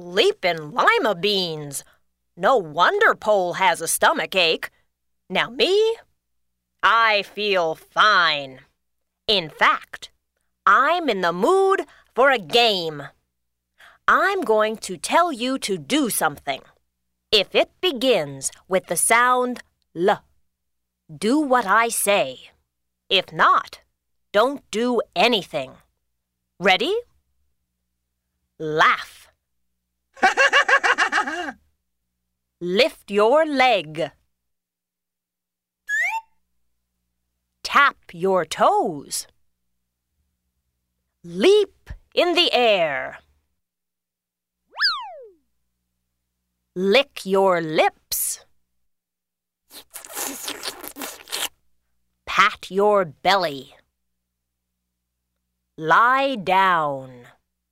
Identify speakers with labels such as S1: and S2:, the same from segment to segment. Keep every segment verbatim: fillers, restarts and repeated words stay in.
S1: Leapin' lima beans! No wonder Pole has a stomach ache. Now me? I feel fine. In fact, I'm in the mood for a game. I'm going to tell you to do something. If it begins with the sound L, do what I say. If not, don't do anything. Ready? Laugh. Lift your leg. Tap your toes. Leap in the air. Lick your lips. Pat your belly. Lie down.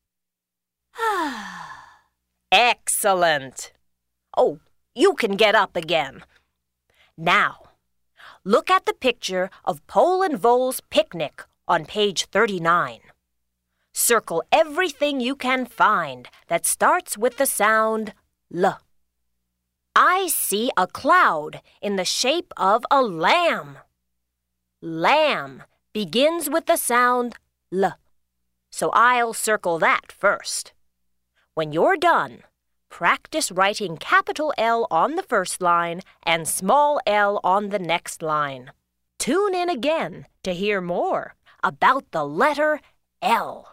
S1: Excellent. Oh, you can get up again. Now, look at the picture of Pole and Vole's picnic on page thirty-nine. Circle everything you can find that starts with the sound L. I see a cloud in the shape of a lamb. Lamb begins with the sound L, so I'll circle that first. When you're done, practice writing capital L on the first line and small l on the next line. Tune in again to hear more about the letter L.